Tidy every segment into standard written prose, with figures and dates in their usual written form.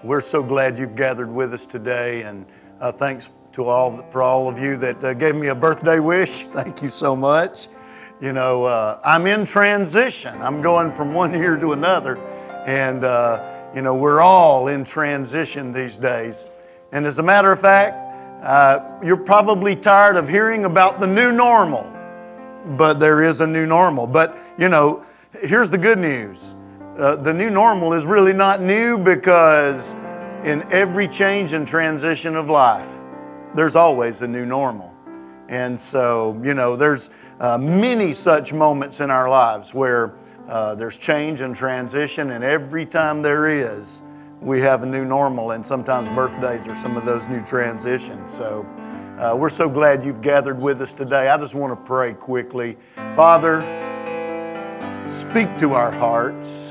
We're so glad you've gathered with us today, and thanks to all of you that gave me a birthday wish. Thank you so much. You know, I'm in transition. I'm going from one year to another, and you know, we're all in transition these days. And as a matter of fact, you're probably tired of hearing about the new normal, but there is a new normal. But you know, here's the good news. The new normal is really not new, because in every change and transition of life, there's always a new normal. And so, you know, there's many such moments in our lives where there's change and transition, and every time there is, we have a new normal, and sometimes birthdays are some of those new transitions. So we're so glad you've gathered with us today. I just want to pray quickly. Father, speak to our hearts.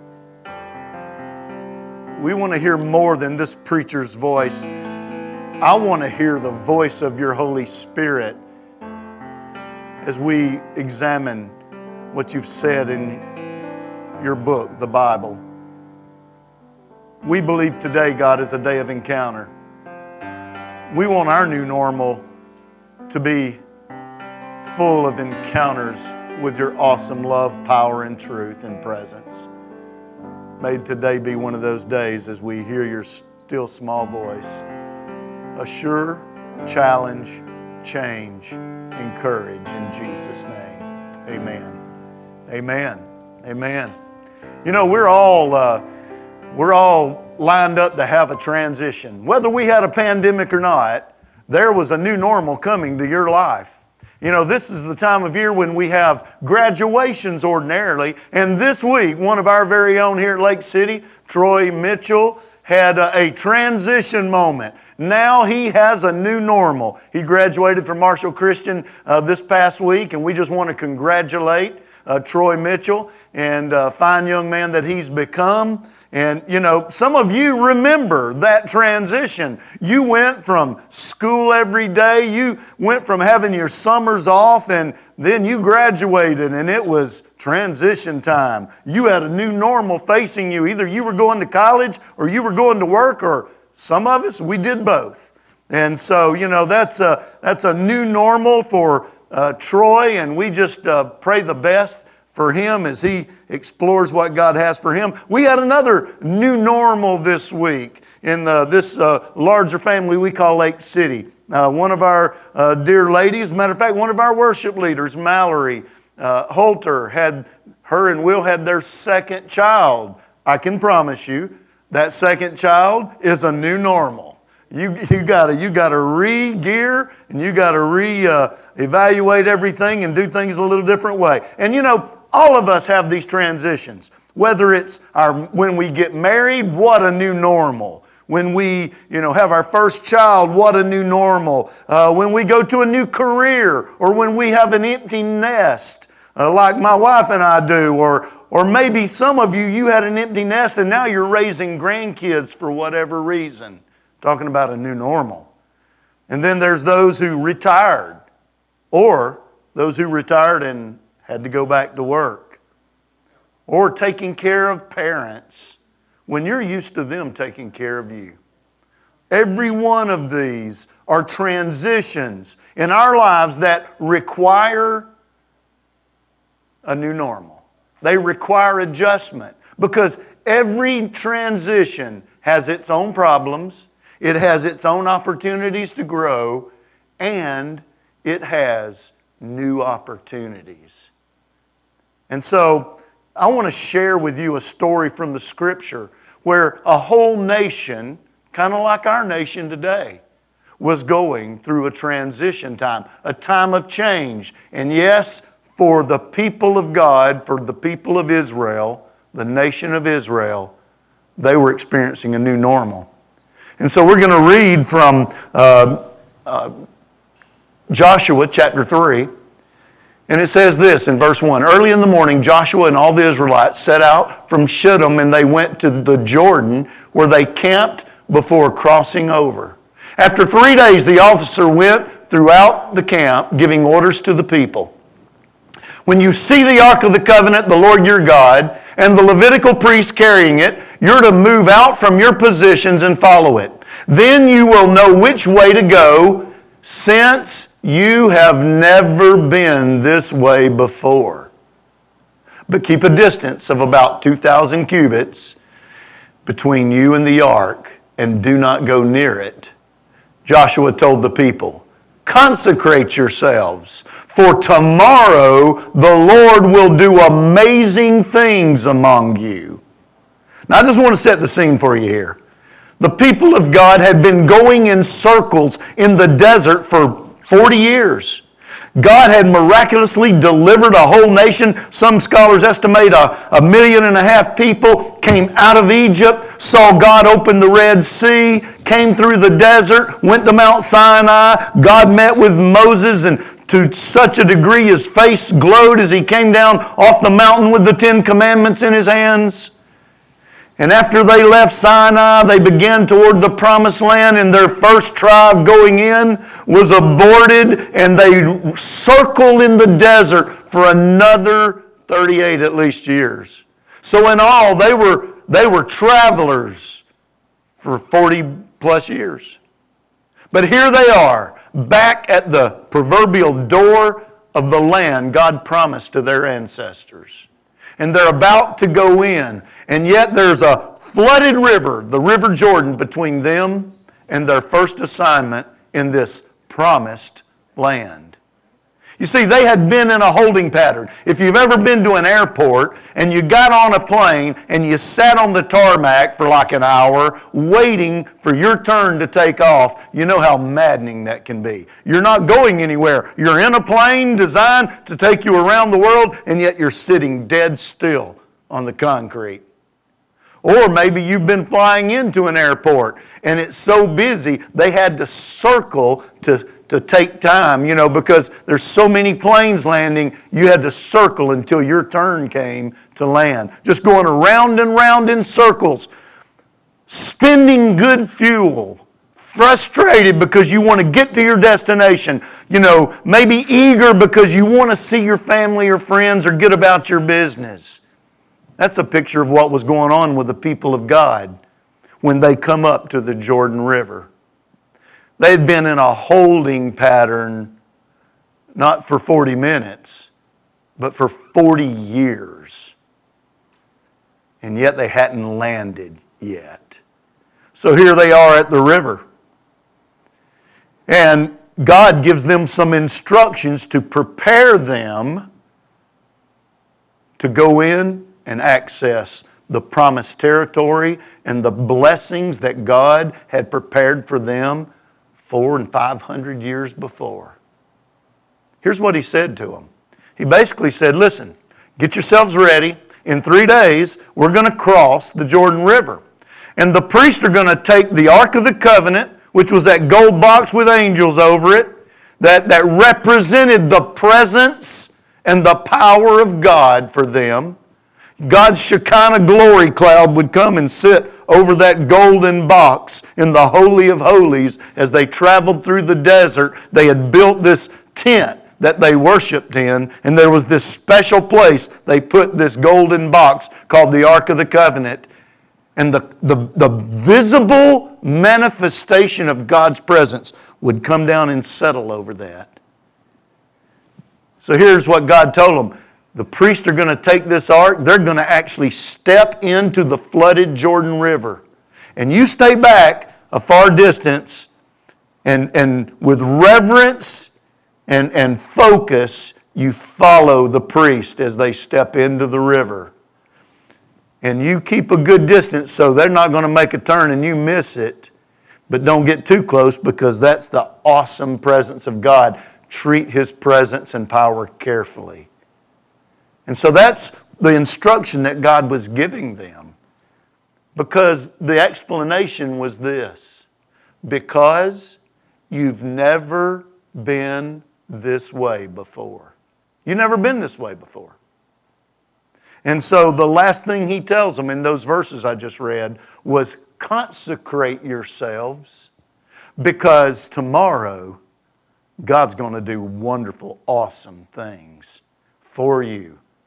We want to hear more than this preacher's voice. I want to hear the voice of your Holy Spirit as we examine what you've said in your book, the Bible. We believe today, God, is a day of encounter. We want our new normal to be full of encounters with your awesome love, power, and truth and presence. May today be one of those days as we hear your still small voice. Assure, challenge, change, encourage in Jesus' name. Amen. Amen. Amen. You know, we're all lined up to have a transition. Whether we had a pandemic or not, there was a new normal coming to your life. You know, this is the time of year when we have graduations ordinarily. And this week, one of our very own here at Lake City, Troy Mitchell, had a transition moment. Now he has a new normal. He graduated from Marshall Christian this past week, and we just want to congratulate Troy Mitchell and fine young man that he's become. And, you know, some of you remember that transition. You went from school every day. You went from having your summers off, and then you graduated, and it was transition time. You had a new normal facing you. Either you were going to college or you were going to work, or some of us, we did both. And so, you know, that's a new normal for Troy, and we just pray the best for him as he explores what God has for him. We had another new normal this week in this larger family we call Lake City. One of our dear ladies, matter of fact, one of our worship leaders, Mallory Holter, her and Will had their second child. I can promise you that second child is a new normal. You gotta re-gear, and you gotta re-evaluate everything and do things a little different way. And you know, all of us have these transitions. Whether it's when we get married, what a new normal. When we, have our first child, what a new normal. When we go to a new career, or when we have an empty nest, like my wife and I do, or maybe some of you had an empty nest and now you're raising grandkids for whatever reason. Talking about a new normal. And then there's those who retired, or those who retired and had to go back to work, or taking care of parents when you're used to them taking care of you. Every one of these are transitions in our lives that require a new normal. They require adjustment, because every transition has its own problems, it has its own opportunities to grow, and it has new opportunities. And so I want to share with you a story from the Scripture where a whole nation, kind of like our nation today, was going through a transition time, a time of change. And yes, for the people of God, for the people of Israel, the nation of Israel, they were experiencing a new normal. And so we're going to read from Joshua chapter 3. And it says this in verse 1. Early in the morning, Joshua and all the Israelites set out from Shittim, and they went to the Jordan, where they camped before crossing over. After 3 days, the officer went throughout the camp, giving orders to the people. When you see the ark of the covenant, the Lord your God, and the Levitical priest carrying it, you're to move out from your positions and follow it. Then you will know which way to go, since you have never been this way before. But keep a distance of about 2,000 cubits between you and the ark, and do not go near it. Joshua told the people, consecrate yourselves, for tomorrow the Lord will do amazing things among you. Now I just want to set the scene for you here. The people of God had been going in circles in the desert for 40 years. God had miraculously delivered a whole nation. Some scholars estimate 1.5 million people came out of Egypt, saw God open the Red Sea, came through the desert, went to Mount Sinai. God met with Moses, and to such a degree his face glowed as he came down off the mountain with the 10 Commandments in his hands. And after they left Sinai, they began toward the Promised Land, and their first tribe going in was aborted, and they circled in the desert for another 38 at least years. So in all, they were travelers for 40 plus years. But here they are, back at the proverbial door of the land God promised to their ancestors. And they're about to go in. And yet there's a flooded river, the River Jordan, between them and their first assignment in this promised land. You see, they had been in a holding pattern. If you've ever been to an airport and you got on a plane and you sat on the tarmac for like an hour waiting for your turn to take off, you know how maddening that can be. You're not going anywhere. You're in a plane designed to take you around the world, and yet you're sitting dead still on the concrete. Or maybe you've been flying into an airport and it's so busy they had to circle to take time, because there's so many planes landing, you had to circle until your turn came to land. Just going around and round in circles, spending good fuel, frustrated because you want to get to your destination, maybe eager because you want to see your family or friends or get about your business. That's a picture of what was going on with the people of God when they come up to the Jordan River. They had been in a holding pattern, not for 40 minutes, but for 40 years. And yet they hadn't landed yet. So here they are at the river. And God gives them some instructions to prepare them to go in and access the promised territory and the blessings that God had prepared for them 400 and 500 years before. Here's what he said to them. He basically said, listen, get yourselves ready. In 3 days, we're going to cross the Jordan River. And the priests are going to take the Ark of the Covenant, which was that gold box with angels over it, that represented the presence and the power of God for them. God's Shekinah glory cloud would come and sit over that golden box in the Holy of Holies as they traveled through the desert. They had built this tent that they worshiped in, and there was this special place they put this golden box called the Ark of the Covenant. And the visible manifestation of God's presence would come down and settle over that. So here's what God told them. The priests are going to take this ark. They're going to actually step into the flooded Jordan River. And you stay back a far distance and with reverence and focus, you follow the priest as they step into the river. And you keep a good distance so they're not going to make a turn and you miss it. But don't get too close, because that's the awesome presence of God. Treat His presence and power carefully. And so that's the instruction that God was giving them. Because the explanation was this: because you've never been this way before. You've never been this way before. And so the last thing he tells them in those verses I just read was, consecrate yourselves, because tomorrow God's going to do wonderful, awesome things for you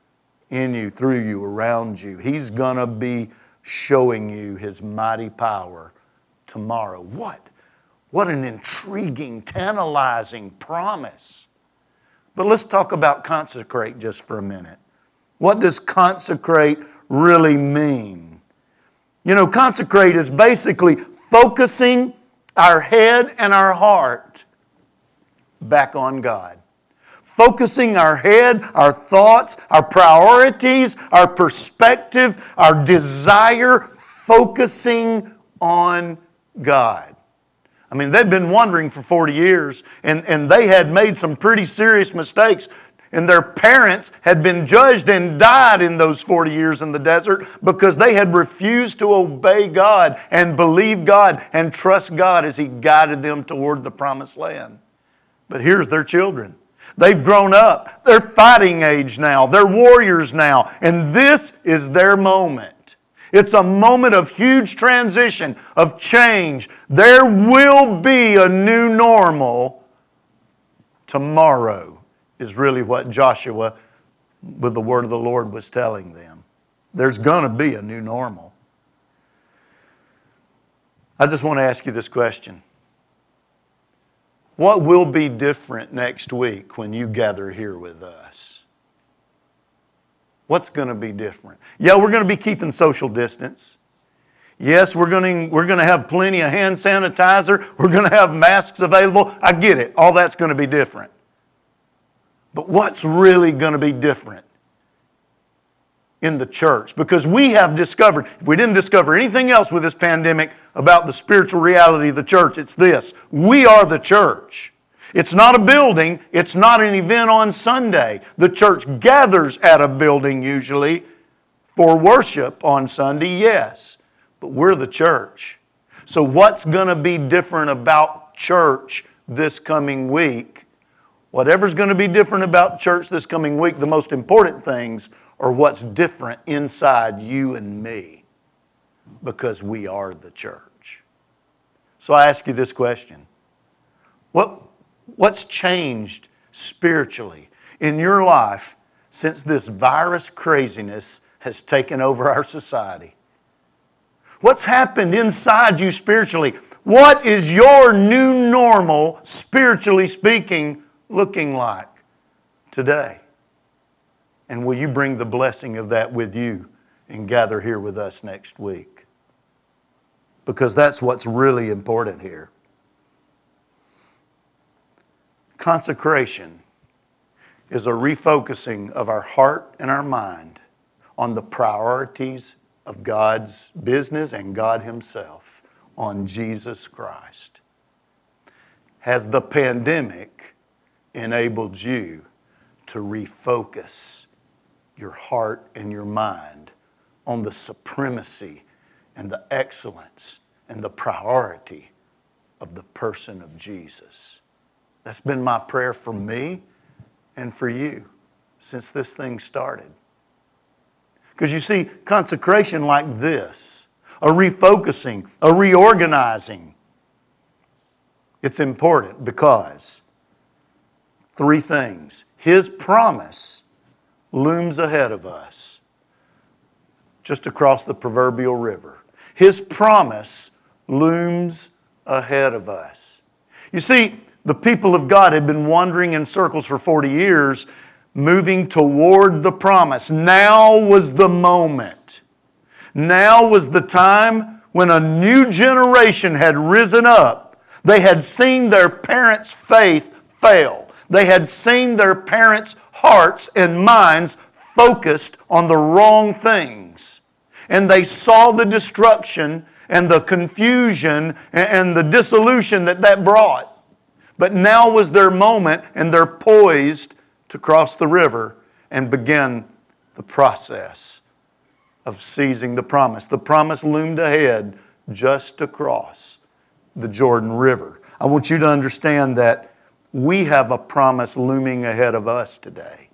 in you, through you, around you. He's going to be showing you His mighty power tomorrow. What an intriguing, tantalizing promise. But let's talk about consecrate just for a minute. What does consecrate really mean? You know, consecrate is basically focusing our head and our heart back on God. Focusing our head, our thoughts, our priorities, our perspective, our desire, focusing on God. I mean, they've been wandering for 40 years, and they had made some pretty serious mistakes. And their parents had been judged and died in those 40 years in the desert because they had refused to obey God and believe God and trust God as He guided them toward the promised land. But here's their children. They've grown up. They're fighting age now. They're warriors now. And this is their moment. It's a moment of huge transition, of change. There will be a new normal tomorrow, is really what Joshua, with the word of the Lord, was telling them. There's going to be a new normal. I just want to ask you this question. What will be different next week when you gather here with us? What's going to be different? Yeah, we're going to be keeping social distance. Yes, we're going to have plenty of hand sanitizer. We're going to have masks available. I get it. All that's going to be different. But what's really going to be different in the church? Because we have discovered, if we didn't discover anything else with this pandemic about the spiritual reality of the church, it's this. We are the church. It's not a building. It's not an event on Sunday. The church gathers at a building usually for worship on Sunday, yes. But we're the church. So what's going to be different about church this coming week? Whatever's going to be different about church this coming week, the most important things are what's different inside you and me, because we are the church. So I ask you this question. What's changed spiritually in your life since this virus craziness has taken over our society? What's happened inside you spiritually? What is your new normal, spiritually speaking, looking like today? And will you bring the blessing of that with you and gather here with us next week? Because that's what's really important here. Consecration is a refocusing of our heart and our mind on the priorities of God's business and God Himself, on Jesus Christ. Has the pandemic enabled you to refocus your heart and your mind on the supremacy and the excellence and the priority of the person of Jesus? That's been my prayer for me and for you since this thing started. Because you see, consecration like this, a refocusing, a reorganizing, it's important because three things. His promise looms ahead of us just across the proverbial river. His promise looms ahead of us. You see, the people of God had been wandering in circles for 40 years, moving toward the promise. Now was the moment. Now was the time when a new generation had risen up. They had seen their parents' faith fail. They had seen their parents' hearts and minds focused on the wrong things. And they saw the destruction and the confusion and the dissolution that brought. But now was their moment, and they're poised to cross the river and begin the process of seizing the promise. The promise loomed ahead just across the Jordan River. I want you to understand that we have a promise looming ahead of us today.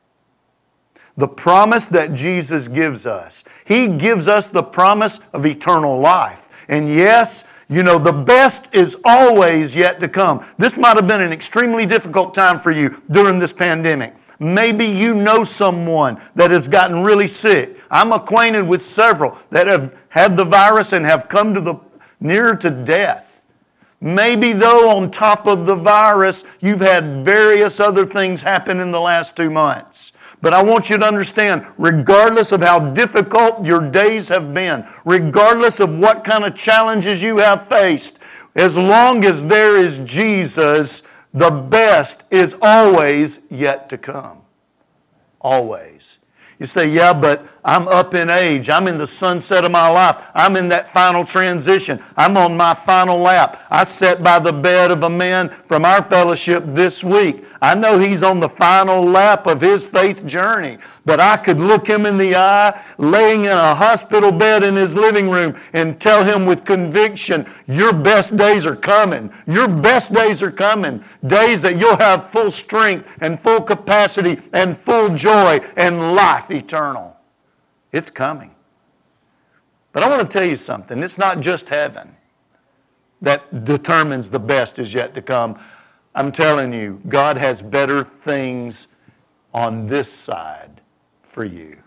The promise that Jesus gives us. He gives us the promise of eternal life. And yes, you know, the best is always yet to come. This might have been an extremely difficult time for you during this pandemic. Maybe you know someone that has gotten really sick. I'm acquainted with several that have had the virus and have come to the near to death. Maybe though on top of the virus, you've had various other things happen in the last 2 months. But I want you to understand, regardless of how difficult your days have been, regardless of what kind of challenges you have faced, as long as there is Jesus, the best is always yet to come. Always. You say, yeah, but I'm up in age. I'm in the sunset of my life. I'm in that final transition. I'm on my final lap. I sat by the bed of a man from our fellowship this week. I know he's on the final lap of his faith journey, but I could look him in the eye laying in a hospital bed in his living room and tell him with conviction, your best days are coming. Your best days are coming. Days that you'll have full strength and full capacity and full joy and life eternal. It's coming. But I want to tell you something. It's not just heaven that determines the best is yet to come. I'm telling you, God has better things on this side for you.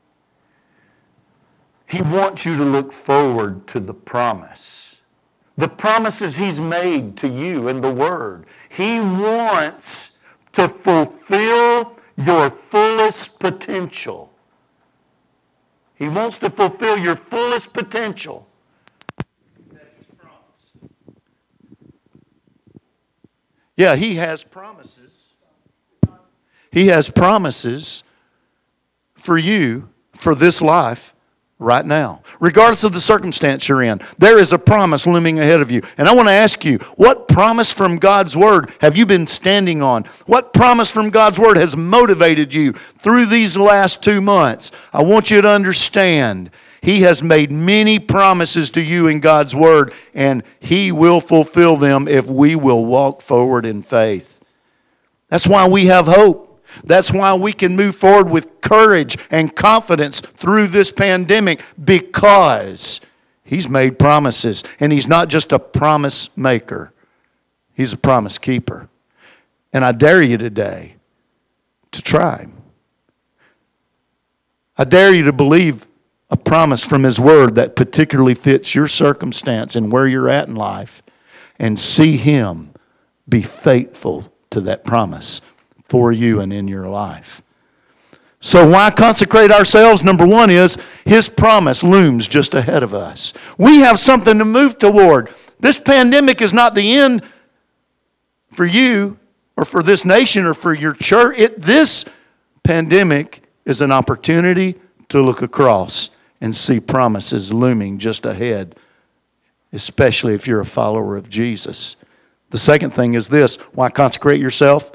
He wants you to look forward to the promise. The promises He's made to you in the Word. He wants to fulfill your fullest potential. He wants to fulfill your fullest potential that He's promised. Yeah, He has promises. He has promises for you for this life right now. Regardless of the circumstance you're in, there is a promise looming ahead of you. And I want to ask you, what promise from God's Word have you been standing on? What promise from God's Word has motivated you through these last 2 months? I want you to understand, He has made many promises to you in God's Word, and He will fulfill them if we will walk forward in faith. That's why we have hope. That's why we can move forward with courage and confidence through this pandemic, because He's made promises. And He's not just a promise maker. He's a promise keeper. And I dare you today to try Him. I dare you to believe a promise from His Word that particularly fits your circumstance and where you're at in life, and see Him be faithful to that promise for you and in your life. So why consecrate ourselves? Number one is His promise looms just ahead of us. We have something to move toward. This pandemic is not the end for you or for this nation or for your church. This pandemic is an opportunity to look across and see promises looming just ahead, especially if you're a follower of Jesus. The second thing is this. Why consecrate yourself?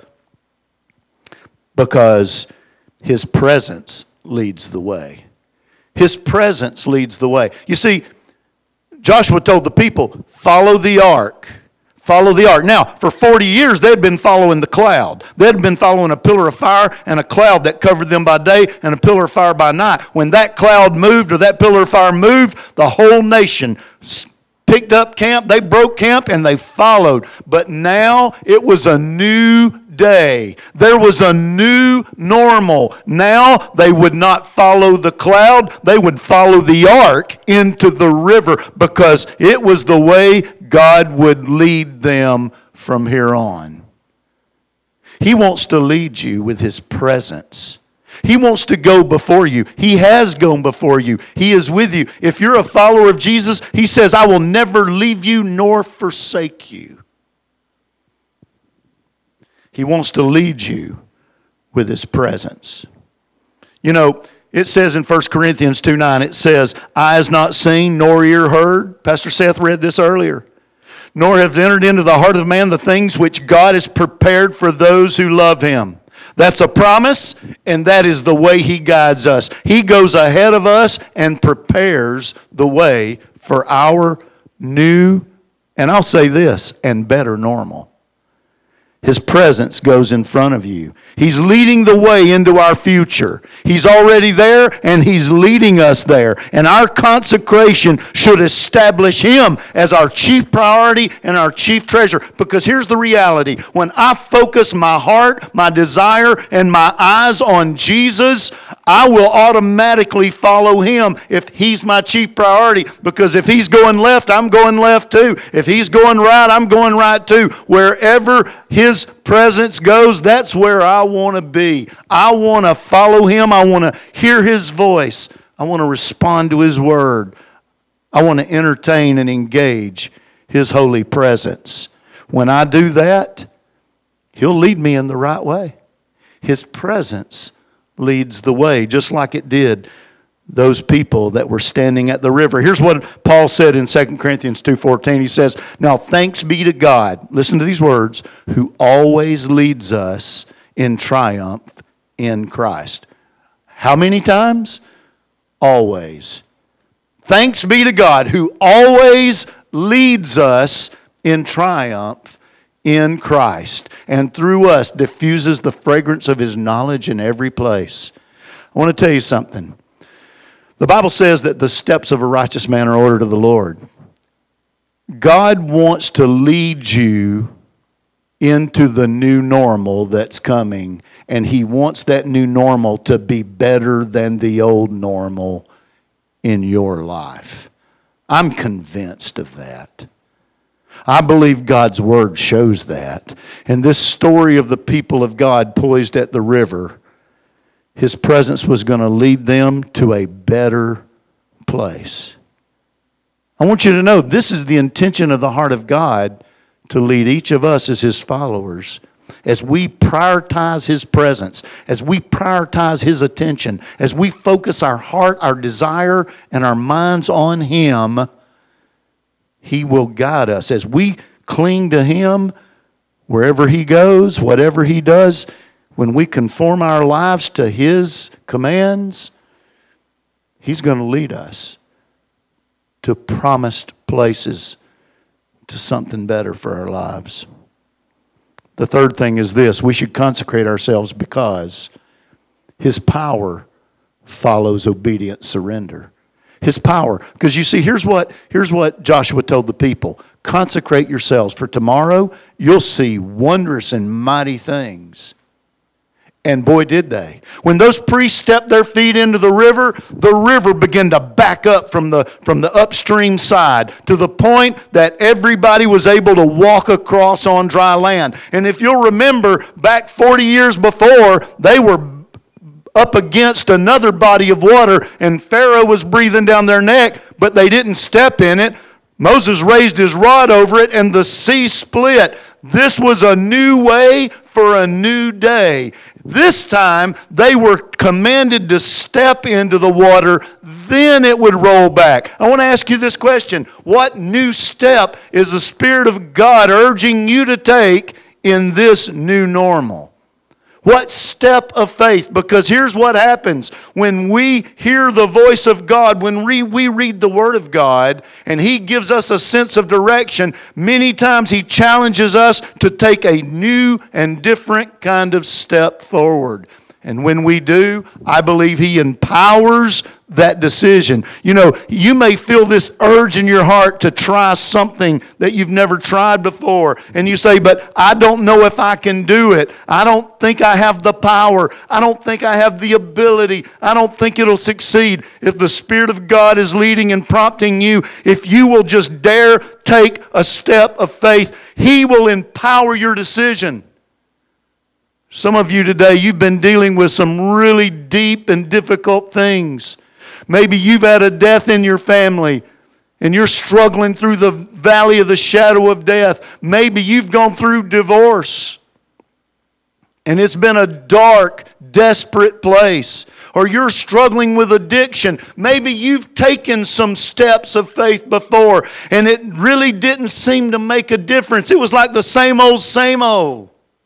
Because His presence leads the way. His presence leads the way. You see, Joshua told the people, follow the ark. Follow the ark. Now, for 40 years, they'd been following the cloud. They'd been following a pillar of fire and a cloud that covered them by day and a pillar of fire by night. When that cloud moved or that pillar of fire moved, the whole nation picked up camp, they broke camp, and they followed. But now it was a new day. There was a new normal. Now they would not follow the cloud, they would follow the ark into the river, because it was the way God would lead them from here on. He wants to lead you with His presence. He wants to go before you. He has gone before you. He is with you. If you're a follower of Jesus, He says, I will never leave you nor forsake you. He wants to lead you with His presence. You know, it says in 1 Corinthians 2:9, it says, eye has not seen nor ear heard. Pastor Seth read this earlier. Nor have entered into the heart of man the things which God has prepared for those who love Him. That's a promise, and that is the way He guides us. He goes ahead of us and prepares the way for our new, and I'll say this, and better normal. His presence goes in front of you. He's leading the way into our future. He's already there and He's leading us there. And our consecration should establish Him as our chief priority and our chief treasure. Because here's the reality. When I focus my heart, my desire, and my eyes on Jesus, I will automatically follow Him if He's my chief priority. Because if He's going left, I'm going left too. If He's going right, I'm going right too. Wherever His presence goes, that's where I want to be. I want to follow Him. I want to hear His voice. I want to respond to His word. I want to entertain and engage His holy presence. When I do that, He'll lead me in the right way. His presence leads the way, just like it did those people that were standing at the river. Here's what Paul said in 2 Corinthians 2:14. He says, "Now thanks be to God," listen to these words, "who always leads us in triumph in Christ." How many times? Always. Thanks be to God who always leads us in triumph in Christ, and through us diffuses the fragrance of His knowledge in every place. I want to tell you something. The Bible says that the steps of a righteous man are ordered of the Lord. God wants to lead you into the new normal that's coming, and He wants that new normal to be better than the old normal in your life. I'm convinced of that. I believe God's Word shows that. And this story of the people of God poised at the river, His presence was going to lead them to a better place. I want you to know this is the intention of the heart of God, to lead each of us as His followers. As we prioritize His presence, as we prioritize His attention, as we focus our heart, our desire, and our minds on Him, He will guide us. As we cling to Him, wherever He goes, whatever He does, when we conform our lives to His commands, He's going to lead us to promised places, to something better for our lives. The third thing is this: we should consecrate ourselves because His power follows obedient surrender. His power. Because you see, here's what Joshua told the people. Consecrate yourselves, for tomorrow you'll see wondrous and mighty things. And boy, did they. When those priests stepped their feet into the river began to back up from the upstream side to the point that everybody was able to walk across on dry land. And if you'll remember, back 40 years before, they were up against another body of water, and Pharaoh was breathing down their neck, but they didn't step in it. Moses raised his rod over it, and the sea split. This was a new way for a new day. This time, they were commanded to step into the water, then it would roll back. I want to ask you this question. What new step is the Spirit of God urging you to take in this new normal? What step of faith? Because here's what happens. When we hear the voice of God, when we read the Word of God, and He gives us a sense of direction, many times He challenges us to take a new and different kind of step forward. And when we do, I believe He empowers that decision. You know, you may feel this urge in your heart to try something that you've never tried before. And you say, but I don't know if I can do it. I don't think I have the power. I don't think I have the ability. I don't think it'll succeed. If the Spirit of God is leading and prompting you, if you will just dare take a step of faith, He will empower your decision. Some of you today, you've been dealing with some really deep and difficult things. Maybe you've had a death in your family and you're struggling through the valley of the shadow of death. Maybe you've gone through divorce and it's been a dark, desperate place. Or you're struggling with addiction. Maybe you've taken some steps of faith before and it really didn't seem to make a difference. It was like the same old, same old.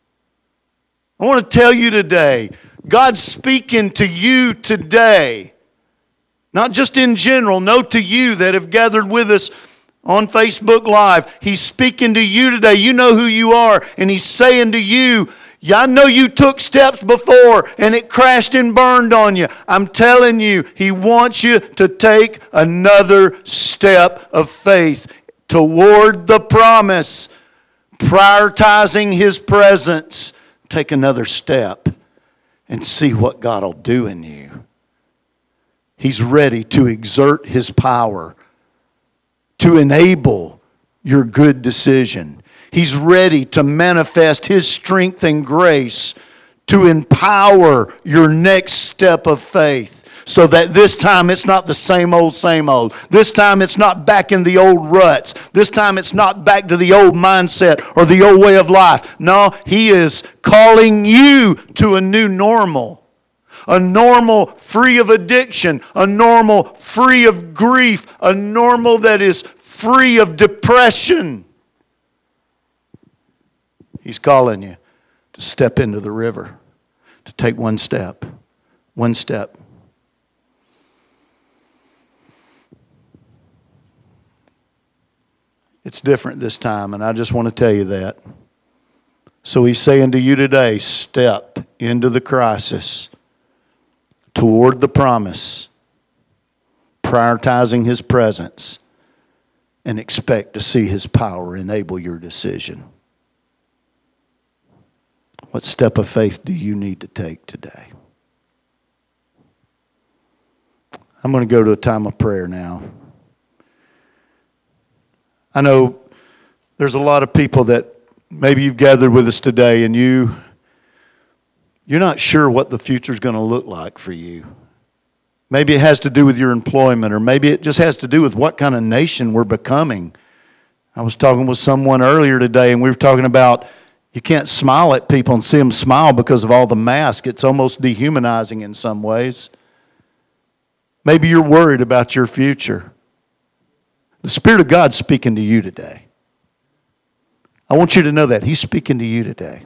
I want to tell you today, God's speaking to you today. Not just in general, no, to you that have gathered with us on Facebook Live. He's speaking to you today. You know who you are. And He's saying to you, yeah, I know you took steps before and it crashed and burned on you. I'm telling you, He wants you to take another step of faith toward the promise, prioritizing His presence. Take another step and see what God will do in you. He's ready to exert His power to enable your good decision. He's ready to manifest His strength and grace to empower your next step of faith, so that this time it's not the same old, same old. This time it's not back in the old ruts. This time it's not back to the old mindset or the old way of life. No, He is calling you to a new normal. A normal free of addiction. A normal free of grief. A normal that is free of depression. He's calling you to step into the river, to take one step. One step. It's different this time, and I just want to tell you that. So He's saying to you today, step into the crisis, toward the promise, prioritizing His presence, and expect to see His power enable your decision. What step of faith do you need to take today? I'm going to go to a time of prayer now. I know there's a lot of people that maybe you've gathered with us today and you're not sure what the future is going to look like for you. Maybe it has to do with your employment, or maybe it just has to do with what kind of nation we're becoming. I was talking with someone earlier today, and we were talking about you can't smile at people and see them smile because of all the masks. It's almost dehumanizing in some ways. Maybe you're worried about your future. The Spirit of God's speaking to you today. I want you to know that. He's speaking to you today.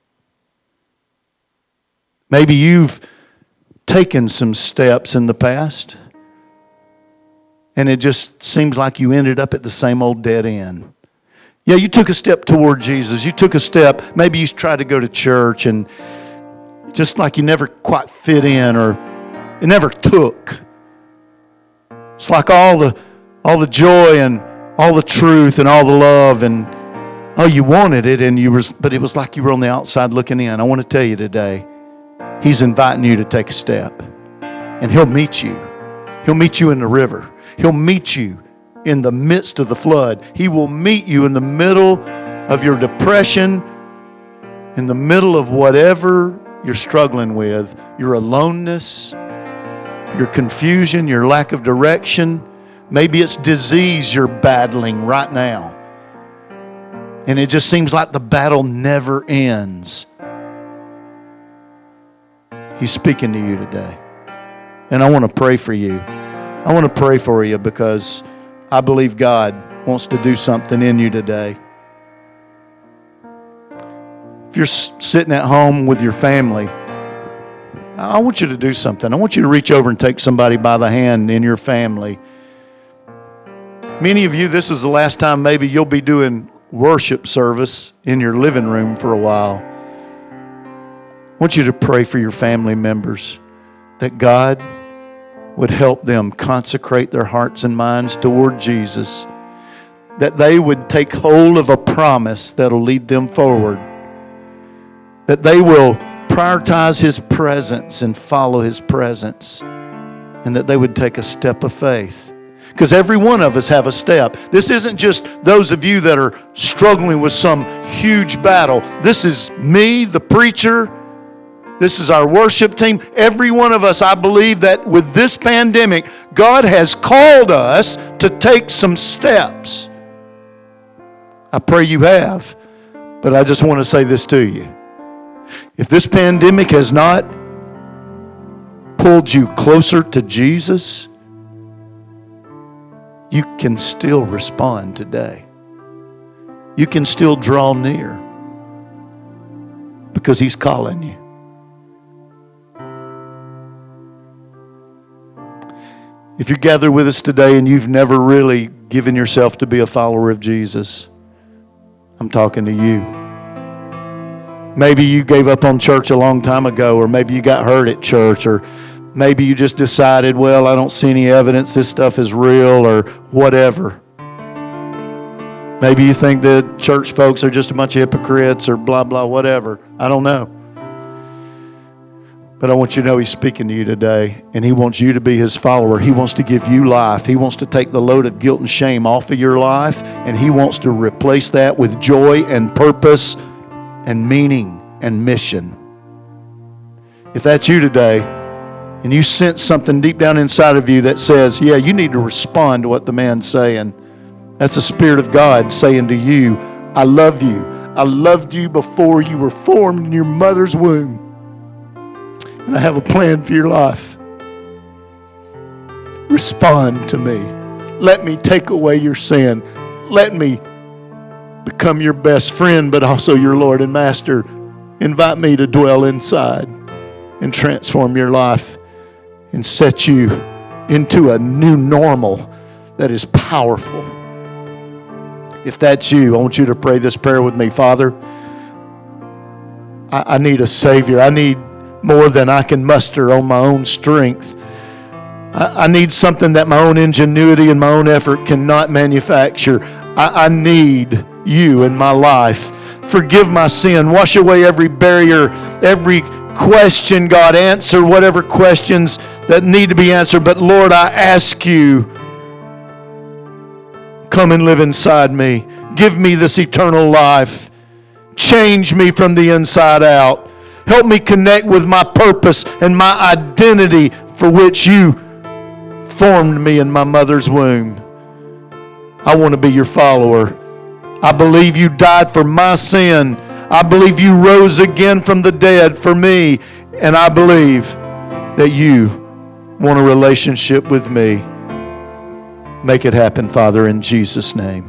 Maybe you've taken some steps in the past, and it just seems like you ended up at the same old dead end. Yeah, you took a step toward Jesus. You took a step. Maybe you tried to go to church, and just like you never quite fit in, or it never took. It's like all the joy and all the truth and all the love, and you wanted it, but it was like you were on the outside looking in. I want to tell you today, He's inviting you to take a step, and He'll meet you. He'll meet you in the river. He'll meet you in the midst of the flood. He will meet you in the middle of your depression, in the middle of whatever you're struggling with, your aloneness, your confusion, your lack of direction. Maybe it's disease you're battling right now, and it just seems like the battle never ends. He's speaking to you today. And I want to pray for you. I want to pray for you because I believe God wants to do something in you today. If you're sitting at home with your family, I want you to do something. I want you to reach over and take somebody by the hand in your family. Many of you, this is the last time maybe you'll be doing worship service in your living room for a while. I want you to pray for your family members that God would help them consecrate their hearts and minds toward Jesus, that they would take hold of a promise that'll lead them forward, that they will prioritize His presence and follow His presence, and that they would take a step of faith. Because every one of us have a step. This isn't just those of you that are struggling with some huge battle. This is me, the preacher. This is our worship team. Every one of us, I believe that with this pandemic, God has called us to take some steps. I pray you have. But I just want to say this to you. If this pandemic has not pulled you closer to Jesus, you can still respond today. You can still draw near because He's calling you. If you gather with us today and you've never really given yourself to be a follower of Jesus? I'm talking to you. Maybe you gave up on church a long time ago, or maybe you got hurt at church, or maybe you just decided, well, I don't see any evidence this stuff is real, or whatever. Maybe you think that church folks are just a bunch of hypocrites or blah, blah, whatever. I don't know. But I want you to know He's speaking to you today, and He wants you to be His follower. He wants to give you life. He wants to take the load of guilt and shame off of your life, and He wants to replace that with joy and purpose and meaning and mission. If that's you today, and you sense something deep down inside of you that says, yeah, you need to respond to what the man's saying, that's the Spirit of God saying to you, I love you. I loved you before you were formed in your mother's womb. And I have a plan for your life. Respond to me. Let me take away your sin. Let me become your best friend, but also your Lord and Master. Invite me to dwell inside and transform your life and set you into a new normal that is powerful. If that's you, I want you to pray this prayer with me. Father, I need a Savior. I need more than I can muster on my own strength. I need something that my own ingenuity and my own effort cannot manufacture. I need you in my life. Forgive my sin. Wash away every barrier, every question, God. Answer whatever questions that need to be answered. But Lord, I ask you, come and live inside me. Give me this eternal life. Change me from the inside out. Help me connect with my purpose and my identity for which you formed me in my mother's womb. I want to be your follower. I believe you died for my sin. I believe you rose again from the dead for me. And I believe that you want a relationship with me. Make it happen, Father, in Jesus' name.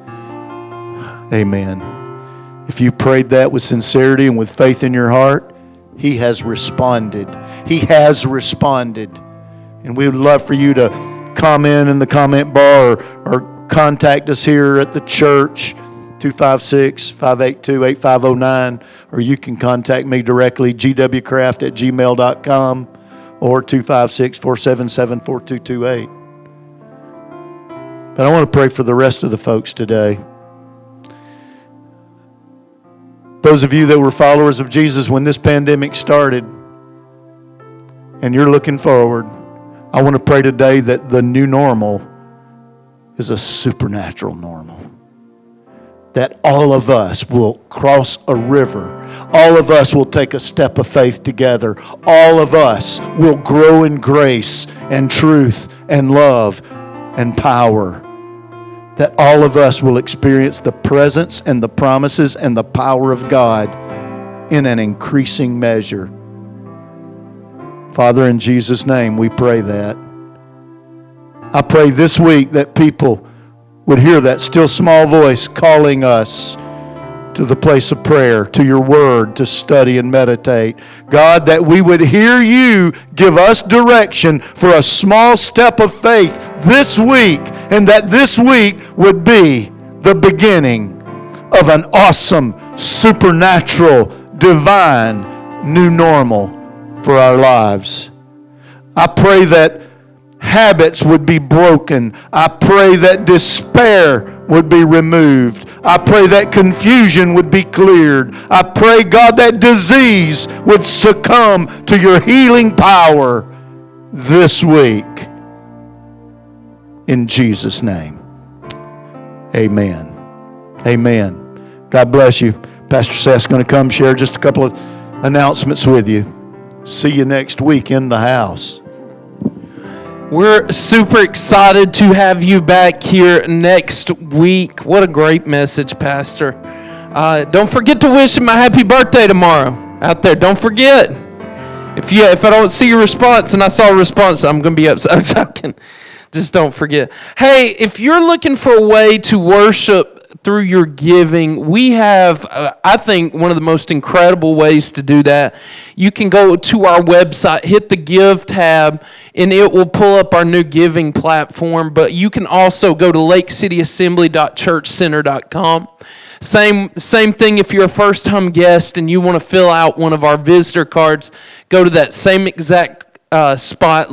Amen. If you prayed that with sincerity and with faith in your heart, He has responded. He has responded. And we would love for you to comment in the comment bar or contact us here at the church, 256-582-8509, or you can contact me directly, gwcraft@gmail.com or 256-477-4228. But I want to pray for the rest of the folks today. Those of you that were followers of Jesus when this pandemic started and you're looking forward, I want to pray today that the new normal is a supernatural normal. That all of us will cross a river. All of us will take a step of faith together. All of us will grow in grace and truth and love and power. That all of us will experience the presence and the promises and the power of God in an increasing measure. Father, in Jesus' name, we pray that. I pray this week that people would hear that still small voice calling us to the place of prayer, to your word, to study and meditate. God, that we would hear you give us direction for a small step of faith this week, and that this week would be the beginning of an awesome, supernatural, divine, new normal for our lives. I pray that habits would be broken. I pray that despair would be removed. I pray that confusion would be cleared. I pray, God, that disease would succumb to your healing power this week. In Jesus' name. Amen. Amen. God bless you. Pastor Seth's going to come share just a couple of announcements with you. See you next week in the house. We're super excited to have you back here next week. What a great message, Pastor. Don't forget to wish him a happy birthday tomorrow out there. Don't forget. If I don't see your response and I saw a response, I'm going to be upset. I'm joking. Just don't forget. Hey, if you're looking for a way to worship through your giving. We have, I think, one of the most incredible ways to do that. You can go to our website, hit the Give tab, and it will pull up our new giving platform. But you can also go to lakecityassembly.churchcenter.com. Same thing if you're a first-time guest and you want to fill out one of our visitor cards, go to that same exact spot,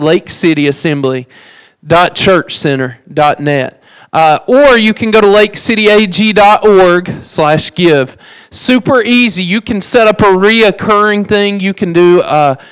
lakecityassembly.churchcenter.net. Or you can go to lakecityag.org/give. Super easy. You can set up a reoccurring thing. You can do,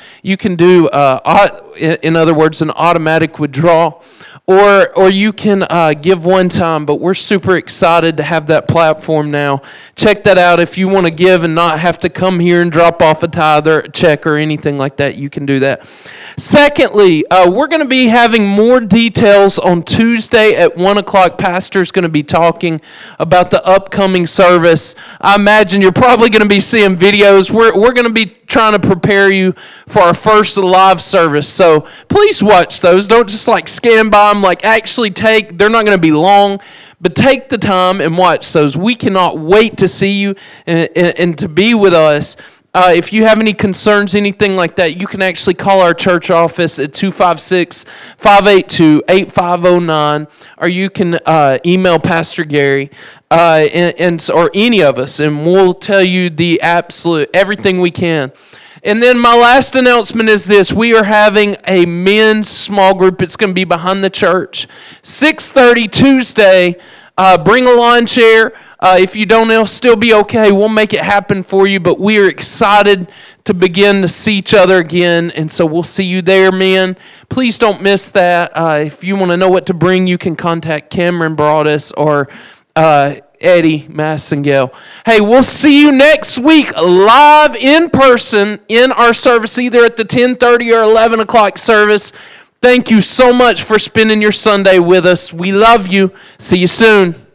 in other words, an automatic withdrawal. Or you can give one time, but we're super excited to have that platform now. Check that out. If you want to give and not have to come here and drop off a tithe or a check or anything like that, you can do that. Secondly, we're going to be having more details on Tuesday at 1 o'clock. Pastor's going to be talking about the upcoming service. I imagine you're probably going to be seeing videos. We're going to be trying to prepare you for our first live service. So please watch those. Don't just scan by them. They're not going to be long, but take the time and watch those. We cannot wait to see you and to be with us. If you have any concerns, anything like that, you can actually call our church office at 256-582-8509, or you can email Pastor Gary or any of us, and we'll tell you the absolute everything we can. And then my last announcement is this. We are having a men's small group. It's going to be behind the church. 6:30 Tuesday. Bring a lawn chair. If you don't, it'll still be okay. We'll make it happen for you. But we are excited to begin to see each other again. And so we'll see you there, men. Please don't miss that. If you want to know what to bring, you can contact Cameron Broadus or Eddie Massengale. Hey, we'll see you next week live in person in our service, either at the 10:30 or 11 o'clock service. Thank you so much for spending your Sunday with us. We love you. See you soon.